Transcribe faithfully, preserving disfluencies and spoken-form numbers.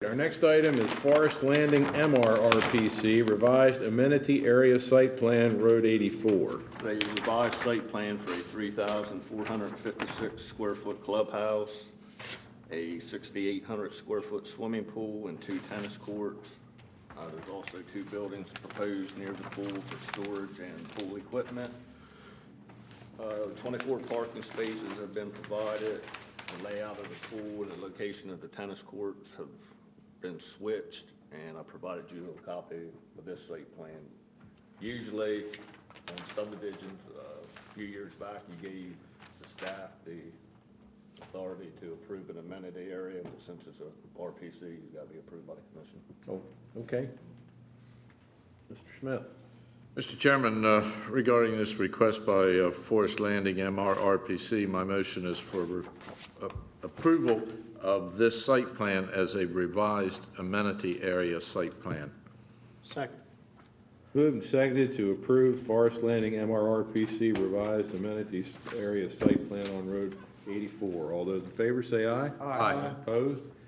our next item is Forest Landing M R R P C, Revised Amenity Area Site Plan, Road eighty-four. A revised site plan for a three thousand four hundred fifty-six square foot clubhouse, a sixty-eight hundred square foot swimming pool, and two tennis courts. Uh, there's also two buildings proposed near the pool for storage and pool equipment. Uh, twenty-four parking spaces have been provided. The layout of the pool and the location of the tennis courts have been switched, and I provided you a copy of this site plan. Usually, on subdivisions, uh, a few years back, you gave the staff the authority to approve an amenity area, but since it's a R P C, it's got to be approved by the commission. Oh, okay. Mister Smith. Mister Chairman, uh, regarding this request by uh, Forest Landing M R R P C, my motion is for re- uh, approval of this site plan as a revised amenity area site plan. Second. Moved and seconded to approve Forest Landing M R R P C Revised Amenities Area Site Plan on Road eighty-four. All those in favor say aye. Aye. Opposed?